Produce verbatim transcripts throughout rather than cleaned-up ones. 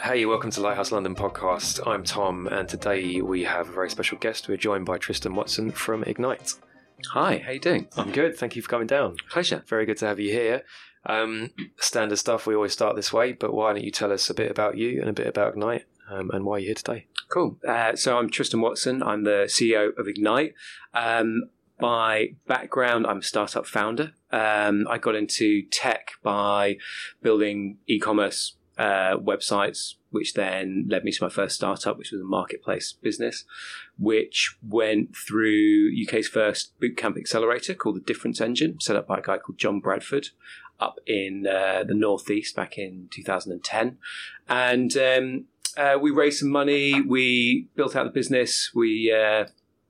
Hey, welcome to Lighthouse London podcast. I'm Tom, and today we have a very special guest. We're joined by Tristan Watson from Ignite. Hi, how you doing? I'm good. Thank you for coming down. Pleasure. Very good to have you here. Um, standard stuff, we always start this way, but why don't you tell us a bit about you and a bit about Ignite um, and why you're here today? Cool. Uh, so I'm Tristan Watson. I'm the C E O of Ignite. Um, by background, I'm a startup founder. Um, I got into tech by building e-commerce uh, websites, which then led me to my first startup, which was a marketplace business, which went through U K's first bootcamp accelerator called the Difference Engine, set up by a guy called John Bradford up in uh, the Northeast back in two thousand ten. And um, uh, we raised some money. We built out the business. We uh,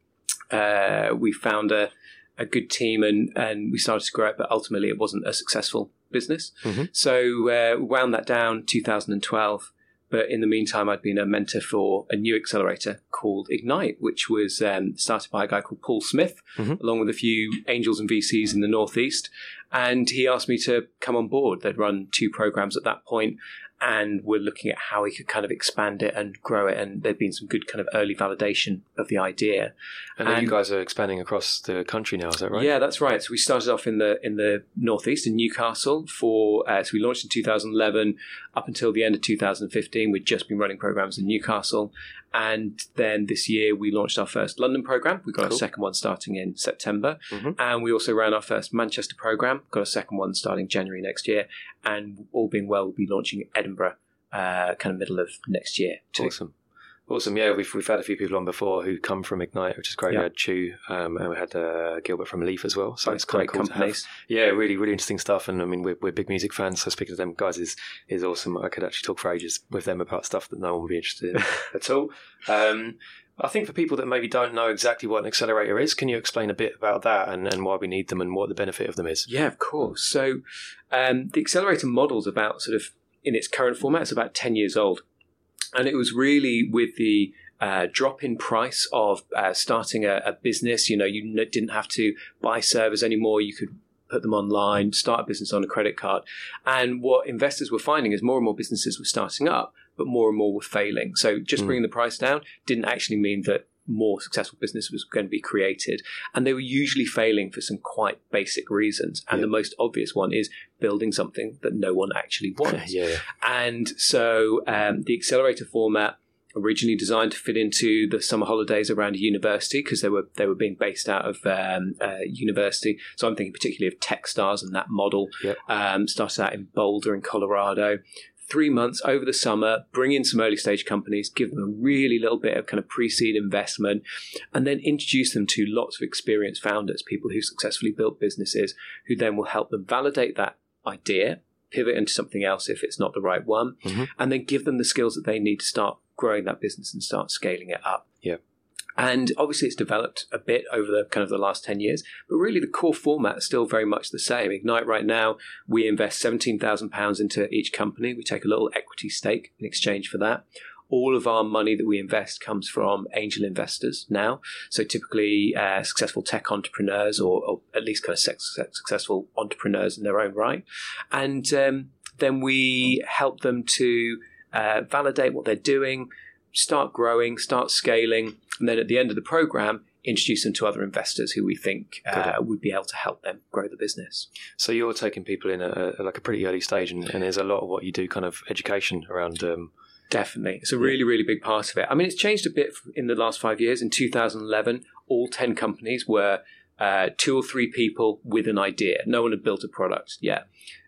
uh, we found a, a good team and, and we started to grow it, but ultimately it wasn't a successful business. Mm-hmm. So uh, we wound that down two thousand twelve. But in the meantime, I'd been a mentor for a new accelerator called Ignite, which was um, started by a guy called Paul Smith, mm-hmm. along with a few angels and V Cs in the Northeast. And he asked me to come on board. They'd run two programs at that point, and we're looking at how we could kind of expand it and grow it. And there'd been some good kind of early validation of the idea. And then and, you guys are expanding across the country now, is that right? Yeah, that's right. So we started off in the in the Northeast, in Newcastle. For uh, so we launched in two thousand eleven. Up until the end of two thousand fifteen, we'd just been running programs in Newcastle. And then this year, we launched our first London program. We got cool. our second one starting in September. Mm-hmm. And we also ran our first Manchester program. Got a second one starting January next year. And all being well, we'll be launching Edinburgh uh, kind of middle of next year too. Awesome. Awesome. Yeah, we've we've had a few people on before who come from Ignite, which is great. Yeah. We had Chew, um, and we had uh, Gilbert from Leaf as well. So Both it's kind of cool companies. To have. Yeah, really, really interesting stuff. And I mean, we're, we're big music fans, so speaking to them guys is is awesome. I could actually talk for ages with them about stuff that no one would be interested in at all. Um, I think for people that maybe don't know exactly what an accelerator is, can you explain a bit about that and, and why we need them and what the benefit of them is? Yeah, of course. So um, the accelerator model is about sort of, in its current format, it's about ten years old. And it was really with the uh, drop in price of uh, starting a, a business. You know, you n- didn't have to buy servers anymore. You could put them online, start a business on a credit card. And what investors were finding is more and more businesses were starting up, but more and more were failing. So just mm. bringing the price down didn't actually mean that more successful business was going to be created. And they were usually failing for some quite basic reasons. And yeah. the most obvious one is building something that no one actually wants. yeah. And so um, the accelerator format originally designed to fit into the summer holidays around a university because they were they were being based out of um, uh, university. So I'm thinking particularly of Techstars and that model. Yep. Um, started out in Boulder in Colorado. Three months over the summer, bring in some early stage companies, give them a really little bit of kind of pre-seed investment, and then introduce them to lots of experienced founders, people who successfully built businesses, who then will help them validate that idea, pivot into something else if it's not the right one, mm-hmm. and then give them the skills that they need to start growing that business and start scaling it up. Yeah. And obviously it's developed a bit over the kind of the last ten years, but really the core format is still very much the same. Ignite right now, we invest seventeen thousand pounds into each company. We take a little equity stake in exchange for that. All of our money that we invest comes from angel investors now. So typically uh, successful tech entrepreneurs or, or at least kind of successful entrepreneurs in their own right. And um, then we help them to uh, validate what they're doing, start growing, start scaling, and then at the end of the program, introduce them to other investors who we think uh, would be able to help them grow the business. So you're taking people in a, a like a pretty early stage, and, and there's a lot of what you do kind of education around. Um, Definitely. It's a really, really big part of it. I mean, it's changed a bit in the last five years. In two thousand eleven, all ten companies were uh, two or three people with an idea. No one had built a product yet.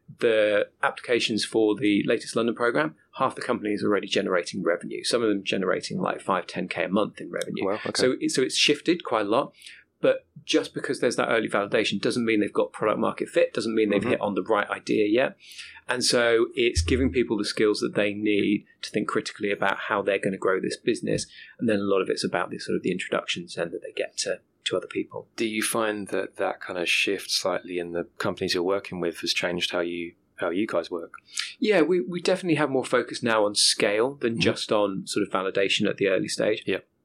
The applications for the latest London program, half the companies are already generating revenue. Some of them generating like five, ten K a month in revenue. Wow, okay. So, it, so it's shifted quite a lot. But just because there's that early validation doesn't mean they've got product market fit, doesn't mean they've mm-hmm. hit on the right idea yet. And so it's giving people the skills that they need to think critically about how they're going to grow this business. And then a lot of it's about this sort of the introductions and that they get to, to other people. Do you find that that kind of shift slightly in the companies you're working with has changed how you how you guys work? Yeah, we, we definitely have more focus now on scale than mm-hmm. just on sort of validation at the early stage. Yeah.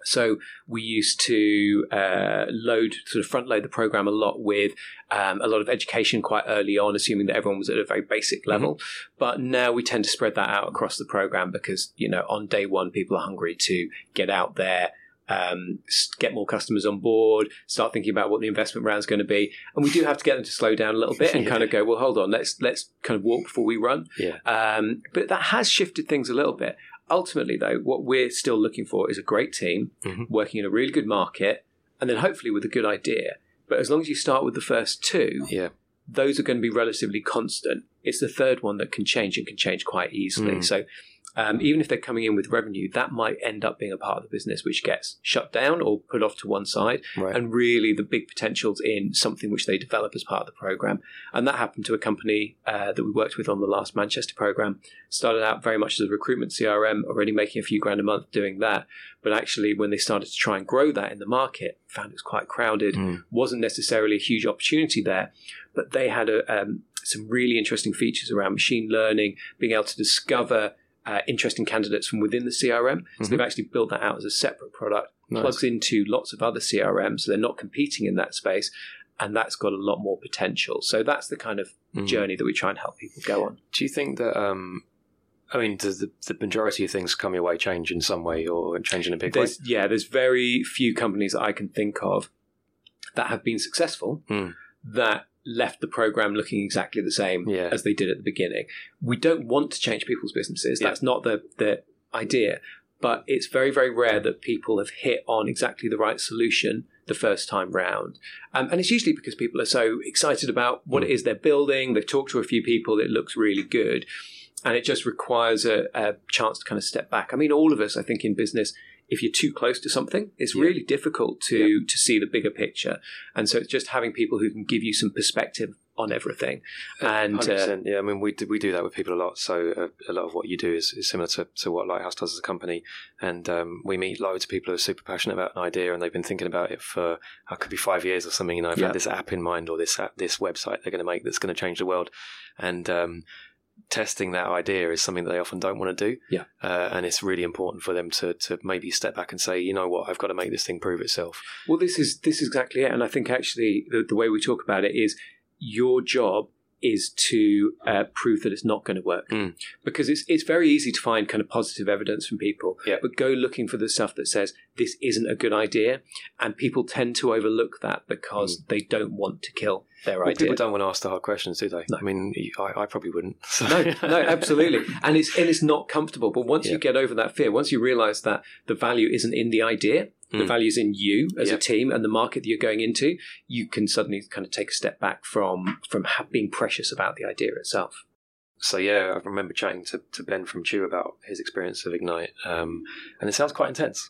So we used to uh, load, sort of front load the program a lot with um, a lot of education quite early on, assuming that everyone was at a very basic level. Mm-hmm. But now we tend to spread that out across the program because, you know, on day one, people are hungry to get out there, um, get more customers on board, start thinking about what the investment round is going to be. And we do have to get them to slow down a little bit and yeah. kind of go, well, hold on, let's let's kind of walk before we run. Yeah. Um, but that has shifted things a little bit. Ultimately, though, what we're still looking for is a great team mm-hmm. working in a really good market and then hopefully with a good idea. But as long as you start with the first two, yeah. those are going to be relatively constant. It's the third one that can change and can change quite easily. Mm. So um, even if they're coming in with revenue, that might end up being a part of the business which gets shut down or put off to one side. Right. And really the big potential's in something which they develop as part of the program. And that happened to a company uh, that we worked with on the last Manchester program. Started out very much as a recruitment C R M, already making a few grand a month doing that. But actually when they started to try and grow that in the market, found it was quite crowded, mm. wasn't necessarily a huge opportunity there. But they had a, um, some really interesting features around machine learning, being able to discover Uh, interesting candidates from within the C R M. So mm-hmm. they've actually built that out as a separate product, nice. Plugs into lots of other C R Ms, so they're not competing in that space, and that's got a lot more potential. So that's the kind of mm. journey that we try and help people go on. Do you think that, um, I mean, does the, the majority of things come your way change in some way or change in a big there's, way? Yeah, there's very few companies that I can think of that have been successful mm. that left the program looking exactly the same yeah. as they did at the beginning. We don't want to change people's businesses. Yeah. That's not the, the idea. But it's very, very rare that people have hit on exactly the right solution the first time round. Um, and it's usually because people are so excited about what it is they're building. They've talked to a few people. It looks really good. And it just requires a, a chance to kind of step back. I mean, all of us, I think, in business, if you're too close to something, it's yeah. really difficult to, yeah. to see the bigger picture. And so it's just having people who can give you some perspective on everything. And one hundred percent, uh, yeah, I mean, we do, we do that with people a lot. So uh, a lot of what you do is, is similar to, to what Lighthouse does as a company. And um, we meet loads of people who are super passionate about an idea and they've been thinking about it for, uh, could be five years or something. You know, I've yeah. had this app in mind or this app, this website they're going to make that's going to change the world. And um, testing that idea is something that they often don't want to do. Yeah. Uh, and it's really important for them to to maybe step back and say, you know what, I've got to make this thing prove itself. Well, this is this is exactly it. And I think actually the, the way we talk about it is your job is to uh, prove that it's not going to work. Mm. Because it's it's very easy to find kind of positive evidence from people. Yeah. But go looking for the stuff that says this isn't a good idea. And people tend to overlook that because mm. they don't want to kill their well, idea. People don't want to ask the hard questions, do they? No. I mean, I, I probably wouldn't. So. No, no, absolutely. And it's and it's not comfortable. But once yeah. you get over that fear, once you realise that the value isn't in the idea, the mm. value's in you as yeah. a team and the market that you're going into, you can suddenly kind of take a step back from from being precious about the idea itself. So yeah, I remember chatting to, to Ben from Chew about his experience of Ignite, um, and it sounds quite intense.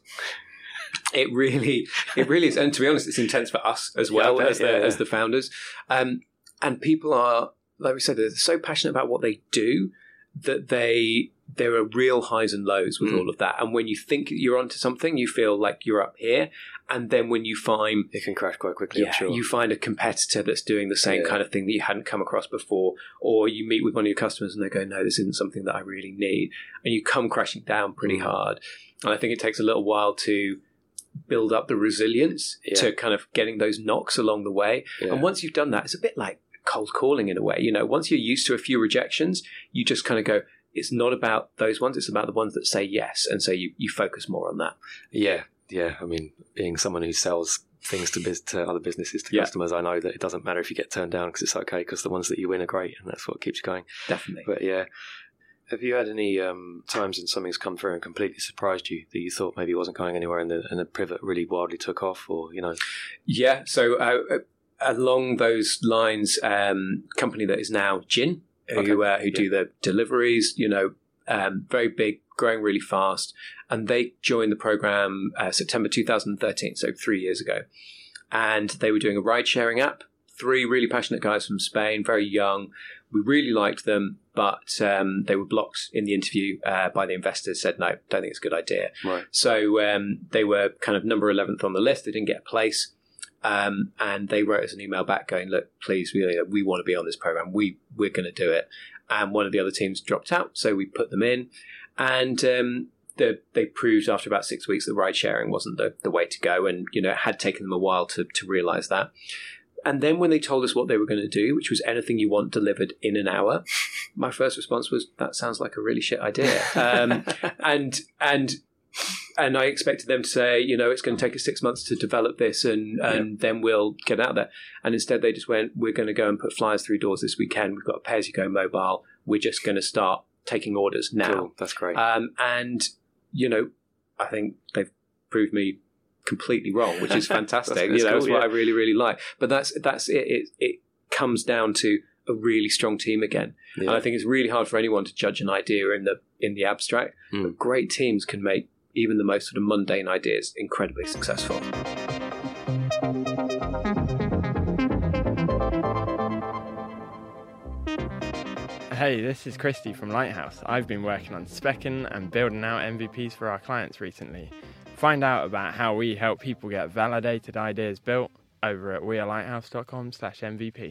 It really, it really is, and to be honest, it's intense for us as well yeah, bet, as the yeah, yeah. as the founders. Um, and people are, like we said, they're so passionate about what they do that they there are real highs and lows with mm. all of that. And when you think you're onto something, you feel like you're up here, and then when you find it can crash quite quickly. Yeah, I'm sure. You find a competitor that's doing the same yeah. kind of thing that you hadn't come across before, or you meet with one of your customers and they go, "No, this isn't something that I really need," and you come crashing down pretty mm. hard. And I think it takes a little while to build up the resilience yeah. to kind of getting those knocks along the way. Yeah. And once you've done that, it's a bit like cold calling in a way. You know, once you're used to a few rejections, you just kind of go, it's not about those ones, it's about the ones that say yes. And so you, you focus more on that. Yeah, yeah. I mean, being someone who sells things to, biz- to other businesses, to yeah. customers, I know that it doesn't matter if you get turned down because it's okay because the ones that you win are great and that's what keeps you going. Definitely. But yeah. Have you had any um, times when something's come through and completely surprised you that you thought maybe it wasn't going anywhere and the, and the pivot really wildly took off, or, you know? Yeah. So uh, along those lines, um, company that is now Gin, who, okay. uh, who yeah. do the deliveries, you know, um, very big, growing really fast. And they joined the program uh, September two thousand thirteen, so three years ago. And they were doing a ride-sharing app. Three really passionate guys from Spain, very young. We really liked them, but um, they were blocked in the interview uh, by the investors, said, no, don't think it's a good idea. Right. So um, they were kind of number eleventh on the list. They didn't get a place. Um, and they wrote us an email back going, look, please, we, we want to be on this program. We, we're going to do it. And one of the other teams dropped out, so we put them in. And um, the, they proved after about six weeks that ride sharing wasn't the, the way to go, and you know it had taken them a while to to realise that. And then when they told us what they were going to do, which was anything you want delivered in an hour, my first response was, that sounds like a really shit idea. Um, and and and I expected them to say, you know, it's going to take us six months to develop this, and, and yeah. then we'll get out there. And instead they just went, we're going to go and put flyers through doors this weekend. We've got a pay-as-you-go mobile. We're just going to start taking orders now. Cool. That's great. Um, and, you know, I think they've proved me completely wrong, which is fantastic. that's, that's you know, cool, that's what yeah. I really, really like. But that's that's it. It, it comes down to a really strong team again. Yeah. And I think it's really hard for anyone to judge an idea in the in the abstract. Mm. But great teams can make even the most sort of mundane ideas incredibly successful. Hey, this is Christy from Lighthouse. I've been working on speccing and building out M V Ps for our clients recently. Find out about how we help people get validated ideas built over at wearelighthouse.com slash MVP.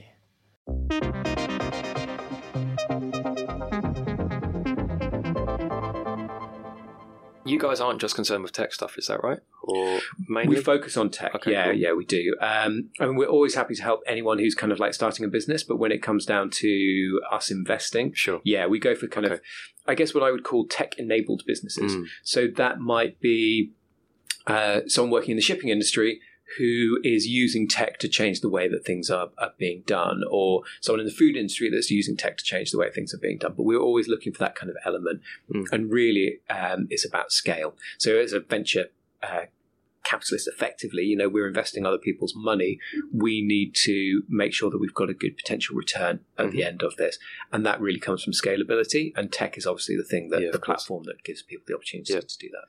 You guys aren't just concerned with tech stuff, is that right? Or mainly? We focus on tech. Okay, yeah, cool. yeah, we do. Um, I mean, we're always happy to help anyone who's kind of like starting a business, but when it comes down to us investing, sure, yeah, we go for kind okay. of, I guess, what I would call tech-enabled businesses. Mm. So that might be uh, someone working in the shipping industry who is using tech to change the way that things are, are being done, or someone in the food industry that's using tech to change the way things are being done. But we're always looking for that kind of element. Mm. And really, um, it's about scale. So as a venture uh, capitalist, effectively, you know, we're investing other people's money. We need to make sure that we've got a good potential return at mm-hmm. the end of this. And that really comes from scalability. And tech is obviously the thing, that yeah, the platform that gives people the opportunity yeah. to do that.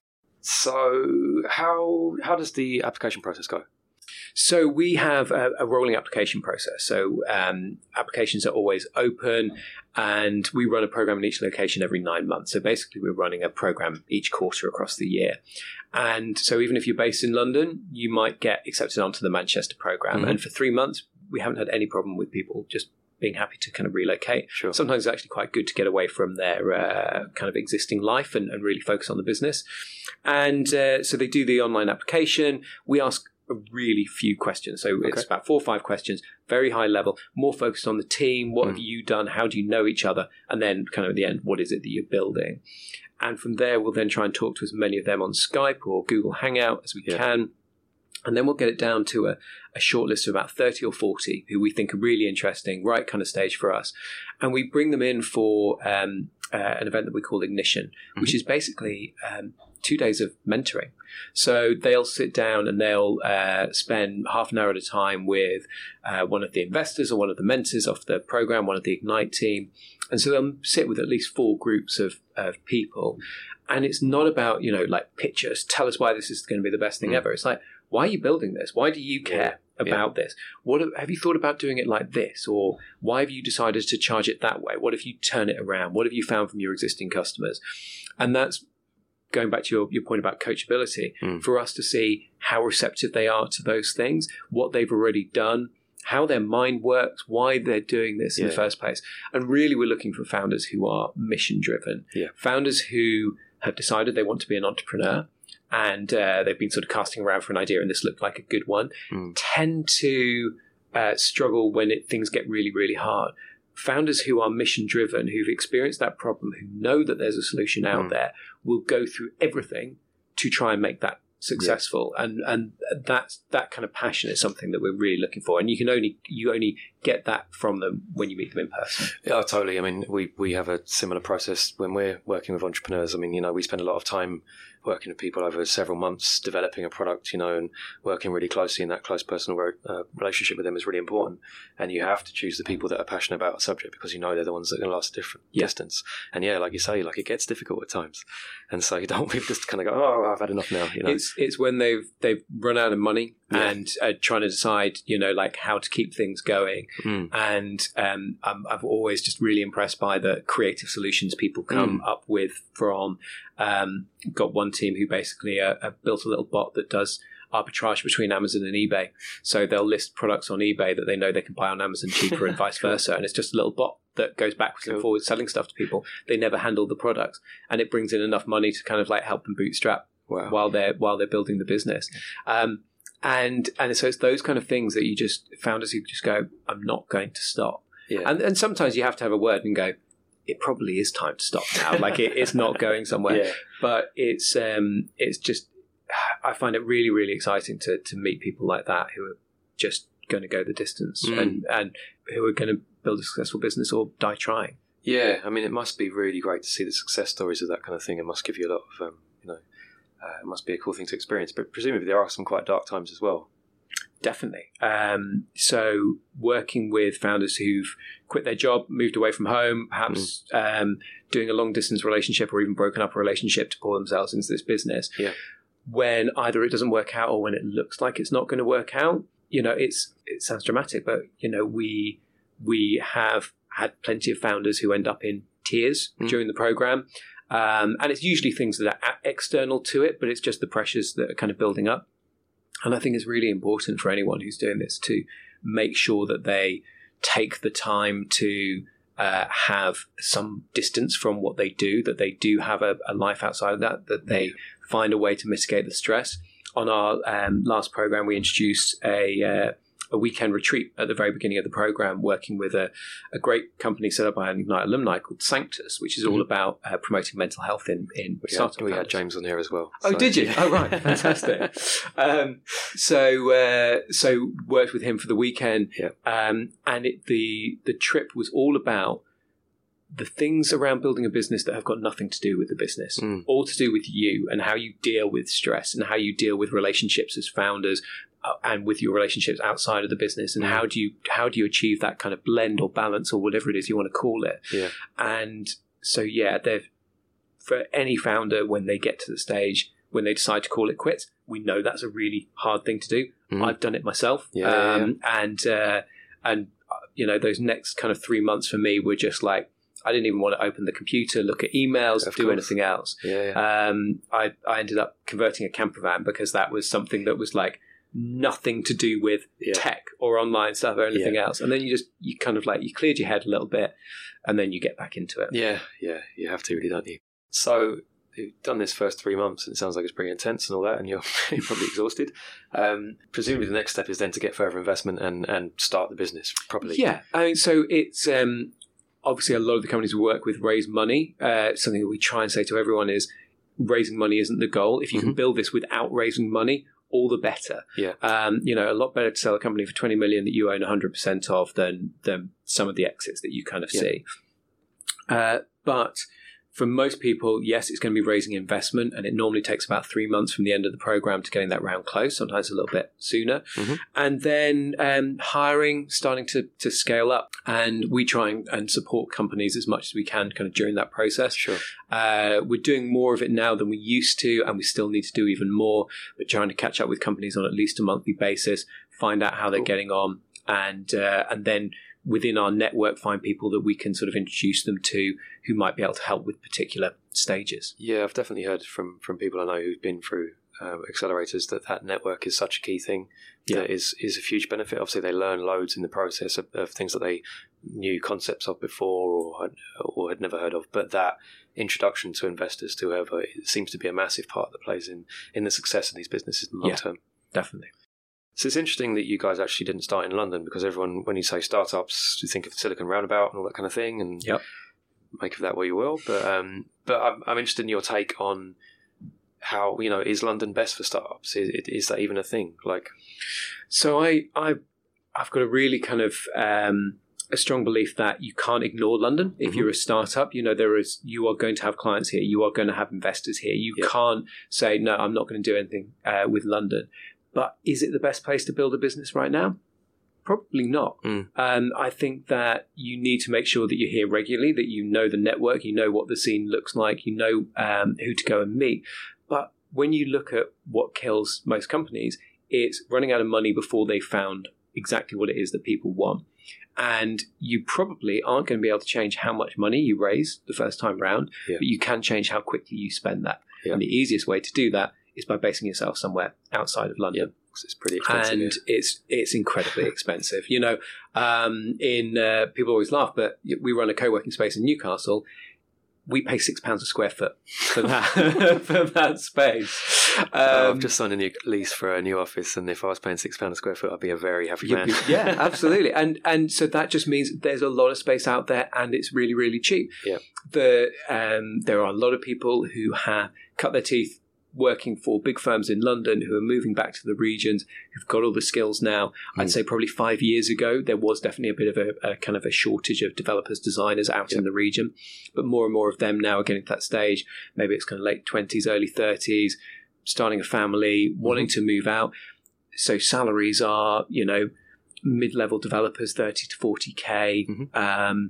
So how how does the application process go? So we have a, a rolling application process. So um, applications are always open, and we run a program in each location every nine months. So basically we're running a program each quarter across the year. And so even if you're based in London, you might get accepted onto the Manchester program. Mm-hmm. And for three months, we haven't had any problem with people just being happy to kind of relocate. Sure. Sometimes it's actually quite good to get away from their uh, kind of existing life and, and really focus on the business. And uh, so they do the online application. We ask a really few questions. So okay. it's about four or five questions, very high level, more focused on the team. What mm. have you done? How do you know each other? And then kind of at the end, what is it that you're building? And from there, we'll then try and talk to as many of them on Skype or Google Hangout as we yeah. can. And then we'll get it down to a, a short list of about thirty or forty who we think are really interesting, right kind of stage for us. And we bring them in for um, uh, an event that we call Ignition, mm-hmm. which is basically um, two days of mentoring. So they'll sit down and they'll uh, spend half an hour at a time with uh, one of the investors or one of the mentors of the program, one of the Ignite team. And so they'll sit with at least four groups of, of people. And it's not about, you know, like, pitch us, tell us why this is going to be the best thing mm. ever. It's like, why are you building this? Why do you care yeah. about yeah. this? What have you thought about doing it like this? Or why have you decided to charge it that way? What if you turn it around? What have you found from your existing customers? And that's going back to your, your point about coachability, mm. for us to see how receptive they are to those things, what they've already done, how their mind works, why they're doing this yeah. in the first place. And really, we're looking for founders who are mission-driven, yeah. founders who have decided they want to be an entrepreneur, and uh, they've been sort of casting around for an idea and this looked like a good one, mm. tend to uh, struggle when it, things get really, really hard. Founders who are mission-driven, who've experienced that problem, who know that there's a solution out mm. there, will go through everything to try and make that successful. Yeah. And and that's that kind of passion is something that we're really looking for. And you can only you only get that from them when you meet them in person. Yeah, totally. I mean, we, we have a similar process when we're working with entrepreneurs. I mean, you know, we spend a lot of time working with people over several months, developing a product, you know, and working really closely, in that close personal uh, relationship with them is really important. And you have to choose the people that are passionate about a subject because you know they're the ones that are going to last a different yeah. distance. And yeah, like you say, like it gets difficult at times. And so you don't just kind of go, oh, I've had enough now. You know, it's it's when they've they've run out of money yeah. and uh, trying to decide, you know, like how to keep things going. Mm. And um, I'm, I've always just really impressed by the creative solutions people come mm. up with from. Um, got one team who basically uh, uh, built a little bot that does arbitrage between Amazon and eBay. So they'll list products on eBay that they know they can buy on Amazon cheaper and vice versa. And it's just a little bot that goes backwards cool. and forwards selling stuff to people. They never handle the products, and it brings in enough money to kind of like help them bootstrap wow. while they're while they're building the business. Um, and and so it's those kind of things that you just founders who just go, I'm not going to stop. Yeah. And and sometimes you have to have a word and go, it probably is time to stop now. Like it, it's not going somewhere. Yeah. But it's um, it's just, I find it really, really exciting to to meet people like that who are just going to go the distance mm. and, and who are going to build a successful business or die trying. Yeah, I mean, it must be really great to see the success stories of that kind of thing. It must give you a lot of, um, you know, uh, it must be a cool thing to experience. But presumably there are some quite dark times as well. Definitely. Um, so working with founders who've quit their job, moved away from home, perhaps mm. um, doing a long distance relationship or even broken up a relationship to pull themselves into this business. Yeah. When either it doesn't work out or when it looks like it's not going to work out, you know, it's it sounds dramatic, but, you know, we we have had plenty of founders who end up in tears mm. during the program. Um, and it's usually things that are external to it, but it's just the pressures that are kind of building up. And I think it's really important for anyone who's doing this to make sure that they take the time to uh, have some distance from what they do, that they do have a, a life outside of that, that they find a way to mitigate the stress. On our um, last program, we introduced a uh, a weekend retreat at the very beginning of the program, working with a, a great company set up by an Ignite alumni called Sanctus, which is all about uh, promoting mental health in, in we startup had, we founders. had James on here as well. Oh, so. did you? Oh, right. Fantastic. um, so uh, so worked with him for the weekend. Yeah. Um, and it, the the trip was all about the things around building a business that have got nothing to do with the business, mm. all to do with you and how you deal with stress and how you deal with relationships as founders uh, and with your relationships outside of the business, and mm. how do you how do you achieve that kind of blend or balance or whatever it is you want to call it. Yeah. And so yeah, they've for any founder when they get to the stage when they decide to call it quits, we know that's a really hard thing to do. Mm. I've done it myself, yeah, um, yeah, yeah. and uh, and uh, you know those next kind of three months for me were just like, I didn't even want to open the computer, look at emails, of do course. anything else. Yeah, yeah. Um, I, I ended up converting a camper van because that was something that was like nothing to do with yeah. tech or online stuff or anything yeah. else. And then you just, you kind of like, you cleared your head a little bit and then you get back into it. Yeah, yeah. You have to really, don't you? So you've done this first three months and it sounds like it's pretty intense and all that, and you're probably exhausted. Um, presumably the next step is then to get further investment and, and start the business properly. Yeah. I mean, so it's... Um, Obviously, a lot of the companies we work with raise money. Uh, something that we try and say to everyone is raising money isn't the goal. If you mm-hmm. can build this without raising money, all the better. Yeah. Um, you know, a lot better to sell a company for twenty million that you own one hundred percent of than, than some of the exits that you kind of yeah. see. Uh, but for most people, yes, it's going to be raising investment, and it normally takes about three months from the end of the program to getting that round close, sometimes a little bit sooner. Mm-hmm. And then um, hiring, starting to, to scale up. And we try and, and support companies as much as we can kind of during that process. Sure. Uh, we're doing more of it now than we used to, and we still need to do even more, but trying to catch up with companies on at least a monthly basis, find out how they're cool. getting on, and uh, and then within our network find people that we can sort of introduce them to who might be able to help with particular stages. Yeah, I've definitely heard from, from people I know who've been through um, accelerators that that network is such a key thing. Yeah. That is, is a huge benefit. Obviously, they learn loads in the process of, of things that they knew concepts of before or had, or had never heard of. But that introduction to investors, to whoever, it seems to be a massive part that plays in, in the success of these businesses in the long yeah, term. Definitely. So it's interesting that you guys actually didn't start in London, because everyone, when you say startups, you think of Silicon Roundabout and all that kind of thing, and yep. make of that what you will. But um, but I'm, I'm interested in your take on how, you know, is London best for startups? Is, is that even a thing? Like, so I I I've got a really kind of um, a strong belief that you can't ignore London if mm-hmm. you're a startup. You know, there is you are going to have clients here, you are going to have investors here. You yep. can't say no, I'm not going to do anything uh, with London. But is it the best place to build a business right now? Probably not. Mm. Um, I think that you need to make sure that you're here regularly, that you know the network, you know what the scene looks like, you know um, who to go and meet. But when you look at what kills most companies, it's running out of money before they found exactly what it is that people want. And you probably aren't going to be able to change how much money you raise the first time round, yeah. but you can change how quickly you spend that. Yeah. And the easiest way to do that is by basing yourself somewhere outside of London. Yep. It's pretty expensive. And yeah. it's it's incredibly expensive. You know, um, in uh, people always laugh, but we run a co-working space in Newcastle. We pay six pounds a square foot for that for that space. Um, oh, I've just signed a new lease for a new office, and if I was paying six pounds a square foot, I'd be a very happy man. Be, yeah, absolutely. And and so that just means there's a lot of space out there, and it's really really cheap. Yeah. The um, there are a lot of people who have cut their teeth working for big firms in London who are moving back to the regions, who've got all the skills now. Mm. I'd say probably five years ago, there was definitely a bit of a, a kind of a shortage of developers, designers out yep. in the region. But more and more of them now are getting to that stage. Maybe it's kind of late twenties, early thirties, starting a family, wanting mm-hmm. to move out. So salaries are, you know, mid-level developers, thirty to forty K. Mm-hmm. Um,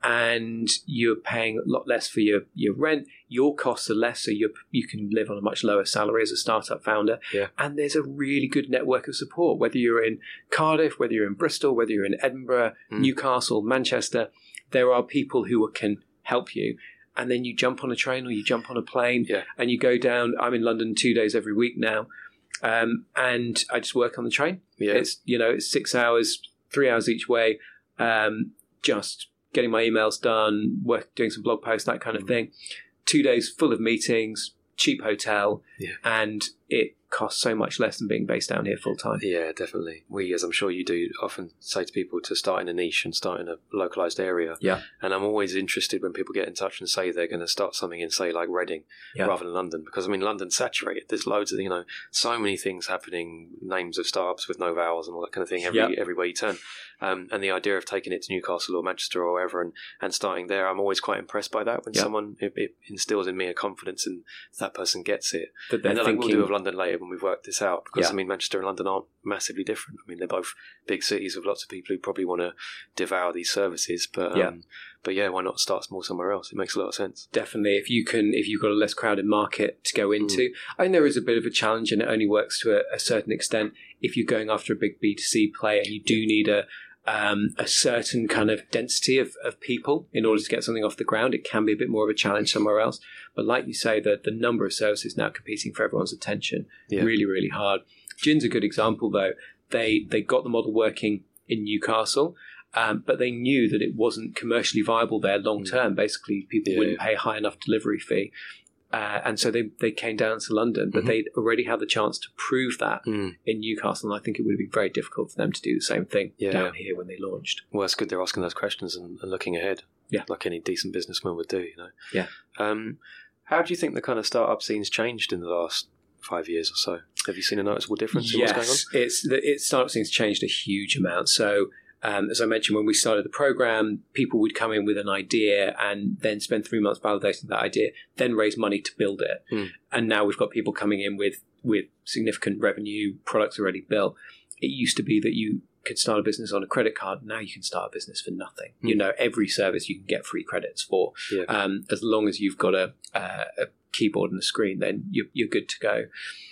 and you're paying a lot less for your, your rent. Your costs are less, so you you can live on a much lower salary as a startup founder. Yeah. And there's a really good network of support, whether you're in Cardiff, whether you're in Bristol, whether you're in Edinburgh, mm. Newcastle, Manchester. There are people who can help you. And then you jump on a train or you jump on a plane yeah. and you go down. I'm in London two days every week now. Um, and I just work on the train. Yeah. It's, you know, it's six hours, three hours each way, um, just getting my emails done, work, doing some blog posts, that kind of thing. Two days full of meetings, cheap hotel, yeah. and it costs so much less than being based down here full time. Yeah, definitely. We, as I'm sure you do, often say to people to start in a niche and start in a localised area. Yeah. And I'm always interested when people get in touch and say they're going to start something in, say, like Reading yeah. rather than London. Because, I mean, London's saturated. There's loads of, you know, so many things happening, names of startups with no vowels and all that kind of thing every, yeah. everywhere you turn. Um, and the idea of taking it to Newcastle or Manchester or wherever and, and starting there, I'm always quite impressed by that when yeah. someone, it, it instills in me a confidence and that person gets it. That they're and then thinking... like we'll do with London later when we've worked this out. Because, yeah. I mean, Manchester and London aren't massively different. I mean, they're both big cities with lots of people who probably want to devour these services. But, um, yeah. but yeah, why not start small somewhere else? It makes a lot of sense. Definitely. If you can, if you've got a less crowded market to go into, mm. I think there is a bit of a challenge and it only works to a, a certain extent. If you're going after a big B two C player, you do need a Um, a certain kind of density of, of people in order to get something off the ground. It can be a bit more of a challenge somewhere else. But like you say, the, the number of services now competing for everyone's attention, yeah. really, really hard. Gin's a good example, though. They they got the model working in Newcastle, um, but they knew that it wasn't commercially viable there long term. Mm. Basically, people yeah, wouldn't yeah. pay a high enough delivery fee. Uh, and so they, they came down to London, but mm-hmm. they'd already had the chance to prove that mm. in Newcastle. And I think it would have been very difficult for them to do the same thing yeah, down yeah. here when they launched. Well, it's good they're asking those questions and, and looking ahead, yeah, like any decent businessman would do, you know. Yeah. Um, how do you think the kind of startup scene's changed in the last five years or so? Have you seen a noticeable difference in yes, what's going on? It's the it, startup scene's changed a huge amount. So. Um, as I mentioned, when we started the program, people would come in with an idea and then spend three months validating that idea, then raise money to build it. Mm. And now we've got people coming in with, with significant revenue, products already built. It used to be that you could start a business on a credit card. Now you can start a business for nothing. Mm. You know, every service you can get free credits for. Yeah. Um, as long as you've got a, a, a keyboard and a screen, then you're, you're good to go.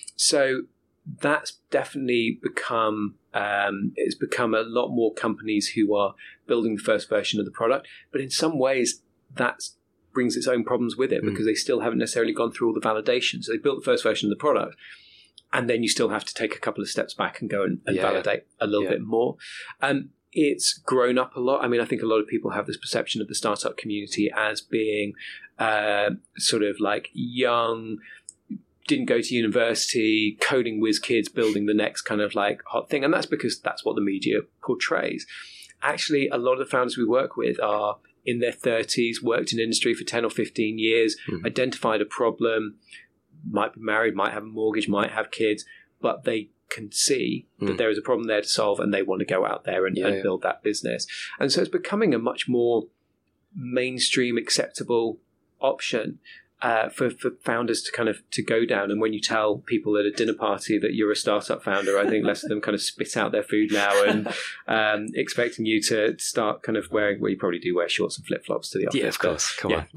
So that's definitely become um, it's become a lot more companies who are building the first version of the product. But in some ways, that brings its own problems with it mm. because they still haven't necessarily gone through all the validation. So they built the first version of the product, and then you still have to take a couple of steps back and go and, and yeah. validate a little yeah. bit more. Um, it's grown up a lot. I mean, I think a lot of people have this perception of the startup community as being uh, sort of like young, didn't go to university, coding whiz kids building the next kind of like hot thing. And that's because that's what the media portrays. Actually, a lot of the founders we work with are in their thirties, worked in industry for ten or fifteen years, mm. identified a problem, might be married, might have a mortgage, might have kids, but they can see mm. that there is a problem there to solve and they want to go out there and, yeah, and yeah. build that business. And so it's becoming a much more mainstream, acceptable option Uh, for, for founders to kind of to go down. And when you tell people at a dinner party that you're a startup founder, I think less of them kind of spit out their food now and um, expecting you to start kind of wearing, well, you probably do wear shorts and flip-flops to the office. Yeah, of course. Come yeah.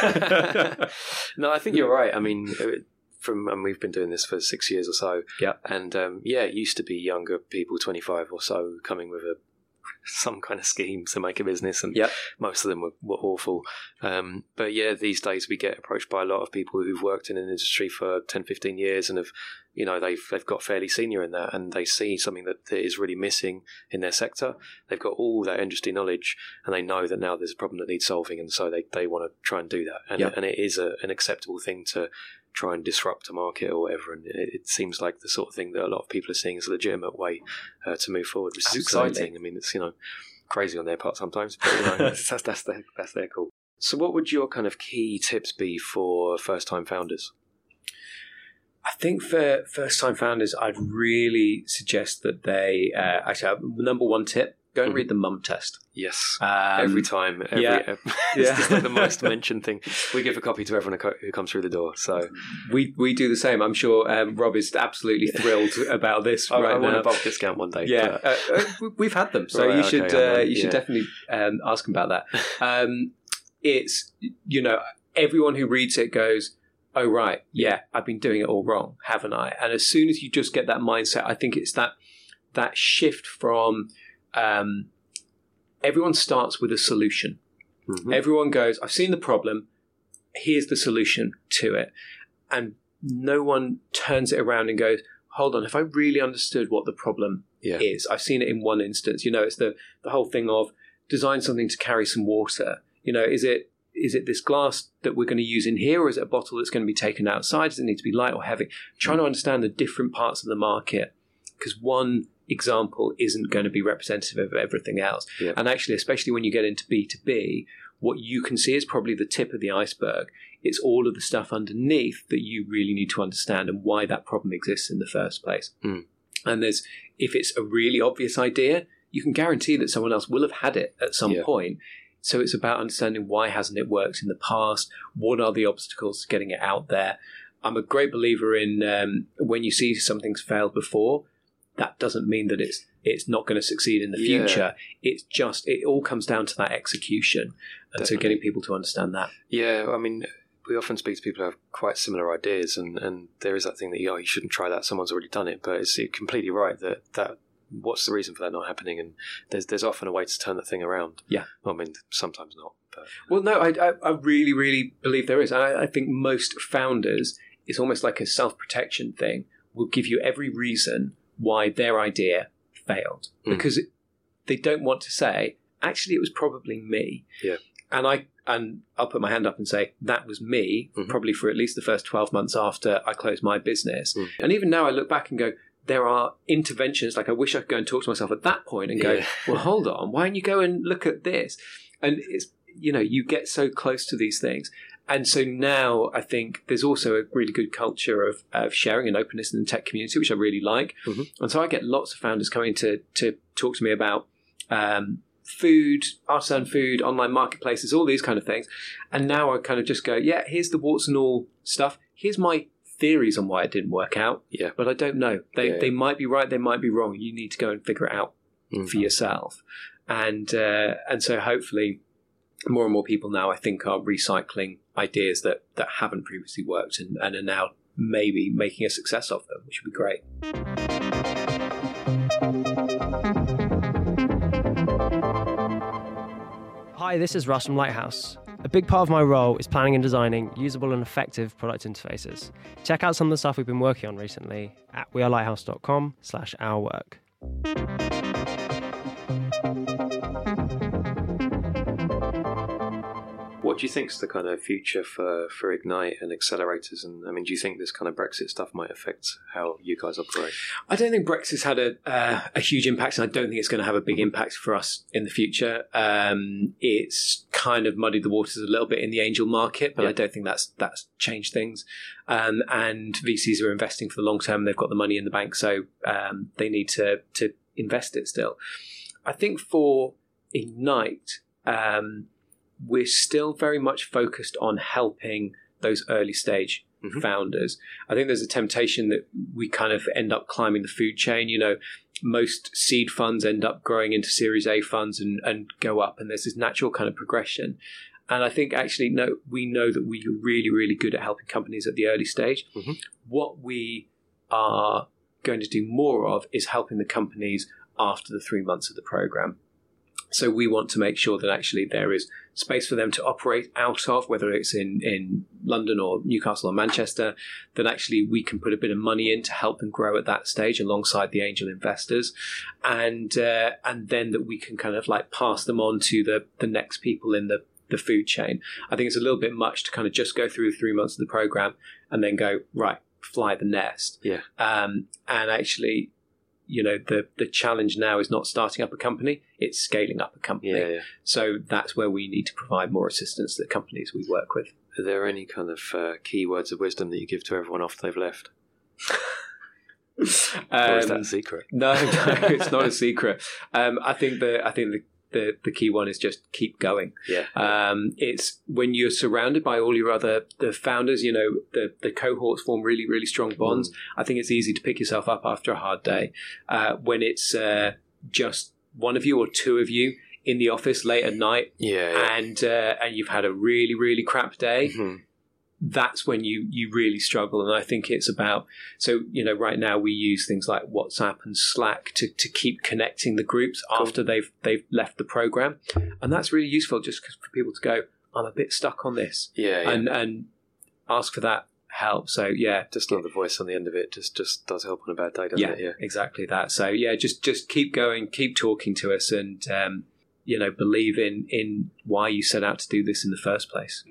on. No, I think you're right. I mean, from and we've been doing this for six years or so. Yeah. And um, yeah, it used to be younger people, twenty-five or so, coming with a some kind of scheme to make a business, and Yep. most of them were, were awful. Um, but yeah, these days we get approached by a lot of people who've worked in an industry for ten, fifteen years and have, you know, they've they've got fairly senior in that, and they see something that, that is really missing in their sector. They've got all that industry knowledge, and they know that now there's a problem that needs solving, and so they, they want to try and do that. And, Yep. and it is a, an acceptable thing to try and disrupt a market or whatever, and it, it seems like the sort of thing that a lot of people are seeing as a legitimate way uh, to move forward, which is Absolutely. exciting. I mean, it's, you know, crazy on their part sometimes, but you know, that's, that's, that's, their, that's their call. So what would your kind of key tips be for first-time founders? I think for first-time founders, I'd really suggest that they uh, actually have, number one tip: go and Mhm. read the mum test. Yes, Um, every time, every, yeah. every it's Yeah. just like the most mentioned thing. We give a copy to everyone who co- who comes through the door. So We we do the same. I'm sure um, Rob is absolutely thrilled about this I, right I want now. a bulk discount one day. Yeah, but- uh, uh, we- we've had them, so Right, you okay, should I know, uh, you should yeah. definitely um, ask him about that. Um, it's, you know, everyone who reads it goes, "Oh right, yeah, I've been doing it all wrong, haven't I?" And as soon as you just get that mindset, I think it's that that shift from um, everyone starts with a solution. Mhm. Everyone goes, "I've seen the problem. Here's the solution to it," and no one turns it around and goes, "Hold on, have I really understood what the problem Yeah. is?" I've seen it in one instance. You know, it's the the whole thing of design something to carry some water. You know, is it is it this glass that we're going to use in here, or is it a bottle that's going to be taken outside? Does it need to be light or heavy? Trying to understand the different parts of the market, because one example isn't going to be representative of everything else. Yeah. And actually, especially when you get into B two B, what you can see is probably the tip of the iceberg. It's all of the stuff underneath that you really need to understand and why that problem exists in the first place. Mm. And there's, if it's a really obvious idea, you can guarantee that someone else will have had it at some Yeah. point. So it's about understanding why hasn't it worked in the past? What are the obstacles to getting it out there? I'm a great believer in um, when you see something's failed before, that doesn't mean that it's it's not going to succeed in the Yeah. future. It's just, it all comes down to that execution. And so Definitely. getting people to understand that. Yeah, I mean, we often speak to people who have quite similar ideas, and, and there is that thing that, oh, you shouldn't try that, someone's already done it. But it's you're completely right that, that what's the reason for that not happening? And there's there's often a way to turn that thing around. Yeah. Well, I mean, sometimes not. But Well, no, I, I, I really, really believe there is. And I, I think most founders, it's almost like a self-protection thing, will give you every reason why their idea failed. Mm. Because it, they don't want to say, actually, it was probably me. Yeah. And I and I'll put my hand up and say, that was me, Mhm. probably for at least the first twelve months after I closed my business. Mm. And even now I look back and go, there are interventions, like I wish I could go and talk to myself at that point and go, Yeah. well, hold on, why don't you go and look at this? And it's, you know, you get so close to these things. And so now I think there's also a really good culture of, of sharing and openness in the tech community, which I really like. Mhm. And so I get lots of founders coming to, to talk to me about um, food, artisan food, online marketplaces, all these kind of things. And now I kind of just go, yeah, here's the warts and all stuff. Here's my theories on why it didn't work out. yeah. But I don't know. They Yeah. they might be right, they might be wrong. You need to go and figure it out Mm. for yourself. And uh, and so hopefully more and more people now, I think, are recycling ideas that, that haven't previously worked and, and are now maybe making a success of them, which would be great. Hi, this is Russ from Lighthouse. A big part of my role is planning and designing usable and effective product interfaces. Check out some of the stuff we've been working on recently at wearelighthouse.com slash our work. What do you think is the kind of future for, for Ignite and accelerators? And I mean, do you think this kind of Brexit stuff might affect how you guys operate? I don't think Brexit's had a uh, a huge impact, and I don't think it's going to have a big impact for us in the future. Um, it's kind of muddied the waters a little bit in the angel market, but Yeah. I don't think that's that's changed things. Um, and V Cs are investing for the long term; they've got the money in the bank, so um, they need to to invest it still. I think for Ignite, um, we're still very much focused on helping those early stage Mhm. founders. I think there's a temptation that we kind of end up climbing the food chain. You know, most seed funds end up growing into Series A funds and, and go up, and there's this natural kind of progression. And I think actually, no, we know that we are really, really good at helping companies at the early stage. Mhm. What we are going to do more of is helping the companies after the three months of the program. So we want to make sure that actually there is space for them to operate out of, whether it's in, in London or Newcastle or Manchester, that actually we can put a bit of money in to help them grow at that stage alongside the angel investors. And uh, and then that we can kind of like pass them on to the, the next people in the, the food chain. I think it's a little bit much to kind of just go through three months of the program and then go, right, fly the nest. Yeah. Um, and actually, you know, the, the challenge now is not starting up a company, it's scaling up a company. Yeah, yeah. So that's where we need to provide more assistance to the companies we work with. Are there any kind of uh, key words of wisdom that you give to everyone after they've left? um, or is that a secret? No, no, it's not a secret. Um, I think the I think the, the, the key one is just keep going. Yeah. Um, it's when you're surrounded by all your other the founders, you know, the, the cohorts form really, really strong bonds. Mm. I think it's easy to pick yourself up after a hard day. Uh, when it's uh, just one of you or two of you in the office late at night, yeah, yeah. and uh, and you've had a really, really crap day, mm-hmm. that's when you, you really struggle. And I think it's about, so, you know, right now we use things like WhatsApp and Slack to, to keep connecting the groups cool. after they've they've left the program. And that's really useful just for people to go, I'm a bit stuck on this. Yeah, yeah. And, and ask for that help. So, yeah. Just another voice on the end of it just, just does help on a bad day, doesn't yeah, it? Yeah, exactly that. So, yeah, just, just keep going, keep talking to us and, um, you know, believe in, in why you set out to do this in the first place.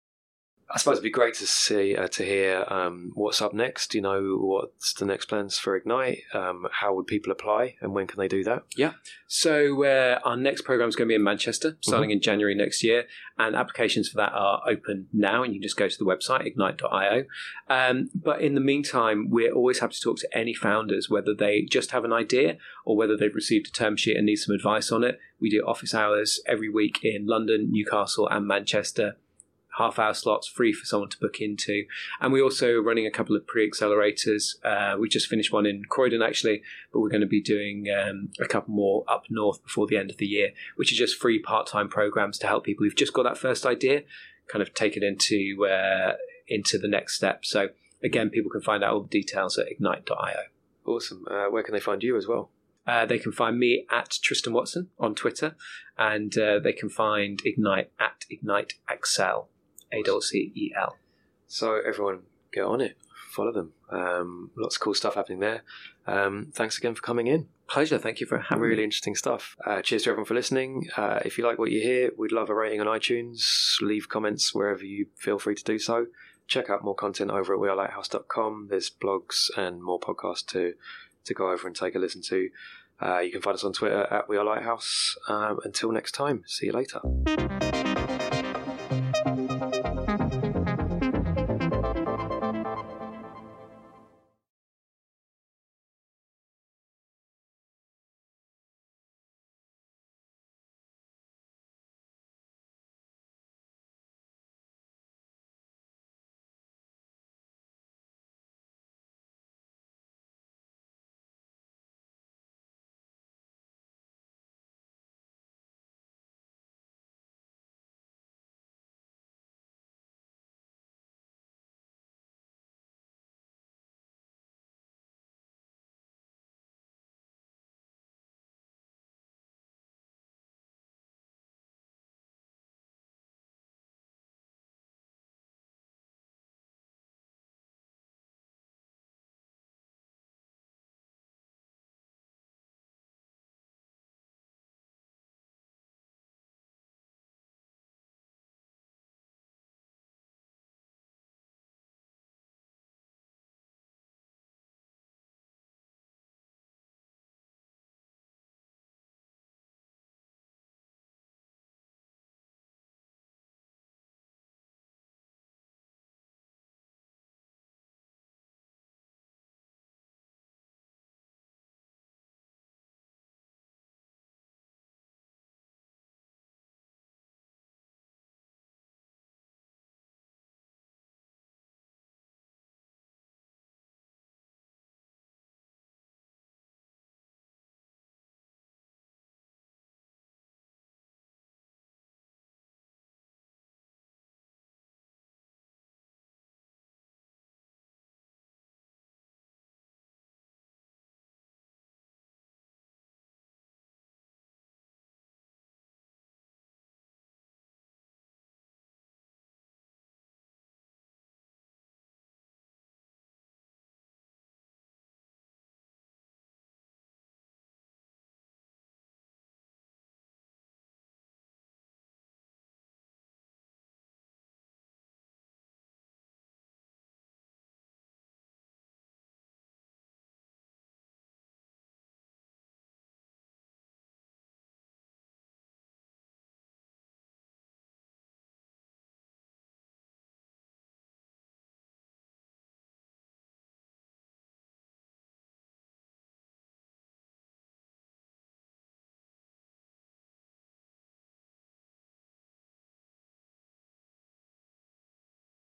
I suppose it'd be great to see, uh, to hear um, what's up next. You know, what's the next plans for Ignite? Um, how would people apply, and when can they do that? Yeah. So uh, our next program is going to be in Manchester, starting mm-hmm. in January next year, and applications for that are open now. And you can just go to the website ignite dot io. Um, but in the meantime, we're always happy to talk to any founders, whether they just have an idea or whether they've received a term sheet and need some advice on it. We do office hours every week in London, Newcastle, and Manchester. Half hour slots free for someone to book into. And we're also running a couple of pre-accelerators. Uh, we just finished one in Croydon actually, but we're going to be doing um, a couple more up north before the end of the year, which are just free part-time programs to help people who've just got that first idea kind of take it into uh, into the next step. So again, people can find out all the details at ignite dot io. Awesome. Uh, where can they find you as well? Uh, they can find me at Tristan Watson on Twitter, and uh, they can find Ignite at Ignite Excel. A C C E L. So everyone get on it, follow them. Um, lots of cool stuff happening there. Um, thanks again for coming in. Pleasure, thank you for having really me. Really interesting stuff. Uh, cheers to everyone for listening. Uh, if you like what you hear, we'd love a rating on iTunes. Leave comments wherever you feel free to do so. Check out more content over at we are lighthouse dot com. There's blogs and more podcasts to, to go over and take a listen to. Uh, you can find us on Twitter at We Are Lighthouse. Um, until next time, see you later.